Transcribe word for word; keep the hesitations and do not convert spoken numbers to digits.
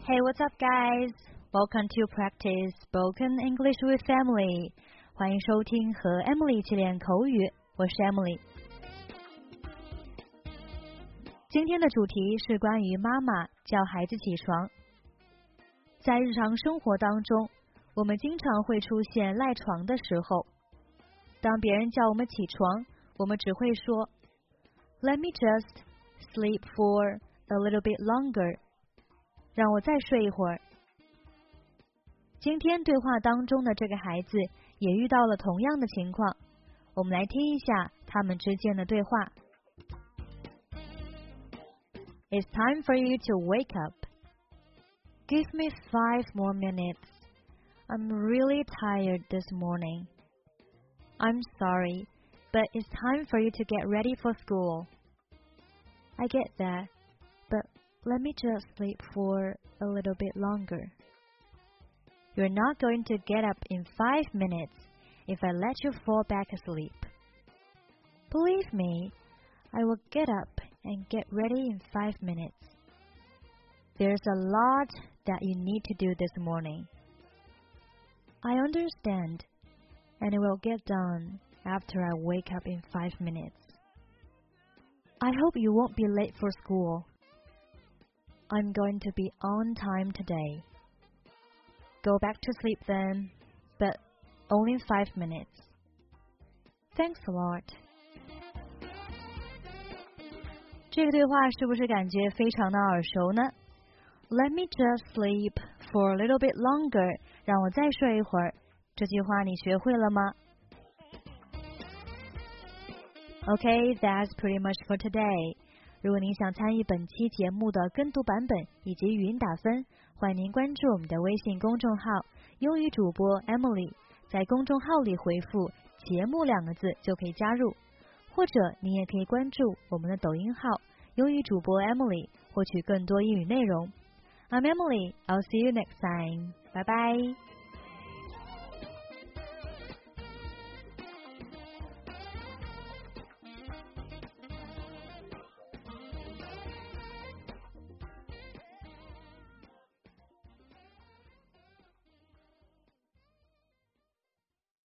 Hey, what's up, guys? Welcome to practice spoken English with Emily. 欢迎收听和 Emily 一起练口语，我是 Emily。今天的主题是关于妈妈叫孩子起床。在日常生活当中，我们经常会出现赖床的时候。当别人叫我们起床，我们只会说 Let me just sleep for a little bit longer. 让我再睡一会儿。今天对话当中的这个孩子也遇到了同样的情况，我们来听一下他们之间的对话。It's time for you to wake up. Give me five more minutes. I'm really tired this morning. I'm sorry, but it's time for you to get ready for school. I get that, but let me just sleep for a little bit longer. You're not going to get up in five minutes if I let you fall back asleep. Believe me, I will get up and get ready in five minutes. There's a lot that you need to do this morning. I understand, and it will get done after I wake up in five minutes. I hope you won't be late for school. I'm going to be on time today. Go back to sleep then, but only in five minutes. Thanks a lot. 这个对话是不是感觉非常的耳熟呢？ Let me just sleep for a little bit longer. 让我再睡一会儿。这句话你学会了吗？ Okay, that's pretty much for today. 如果您想参与本期节目的跟读版本以及语音打分，欢迎您关注我们的微信公众号英语主播 Emily， 在公众号里回复节目两个字就可以加入，或者您也可以关注我们的抖音号英语主播 Emily， 获取更多英语内容。I'm Emily, I'll see you next time. Bye bye.